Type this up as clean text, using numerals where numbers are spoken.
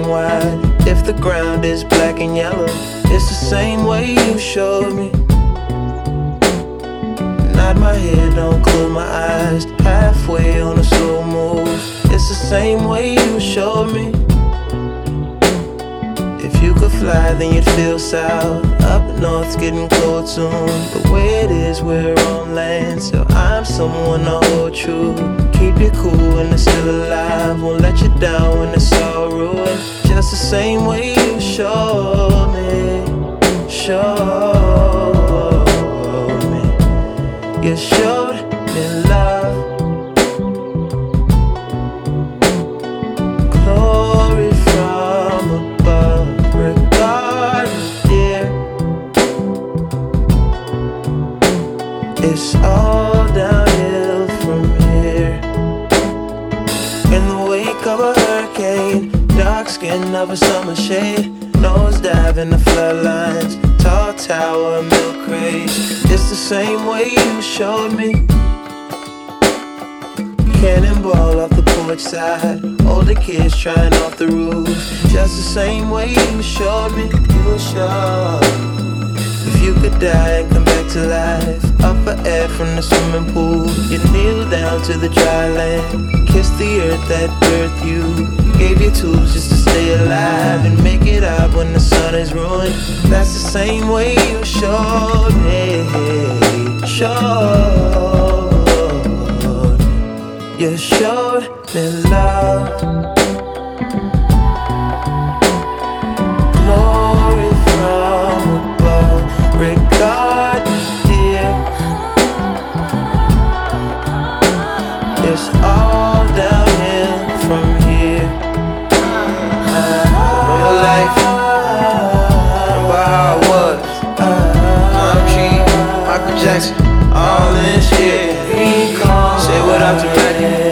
running wide. If the ground is black and yellow, it's the same way you showed me. Nod my head, don't close my eyes. Halfway on a slow move, it's the same way you showed me. If you could fly, then you'd feel south. Up north's getting cold soon. The way it is, we're on land, so I'm someone to hold true. Keep you cool when it's still alive. Won't let you down when it's all ruined. Just the same way you showed me. Showed me. You showed me love. Glory from above. Regardless, dear, it's all downhill from here. In the wake of a hurricane, dark skin of a summer shade, nosedive in the floodlines, tall tower, milk crates. It's the same way you showed me. Cannonball off the porch side, older kids trying off the roof. Just the same way you showed me. You showed. If you could die and come back to life, up for air from the swimming pool, you kneel down to the dry land, kiss the earth that birthed you, gave you tools just to stay alive and make it out when the sun is ruined. That's the same way you showed me. Showed. You showed me love. Glory from above. Regardless, dear, it's all downhill from here. Real life, remember how it was. I'm G, Michael Jackson, all this shit. Say what up to Reggie.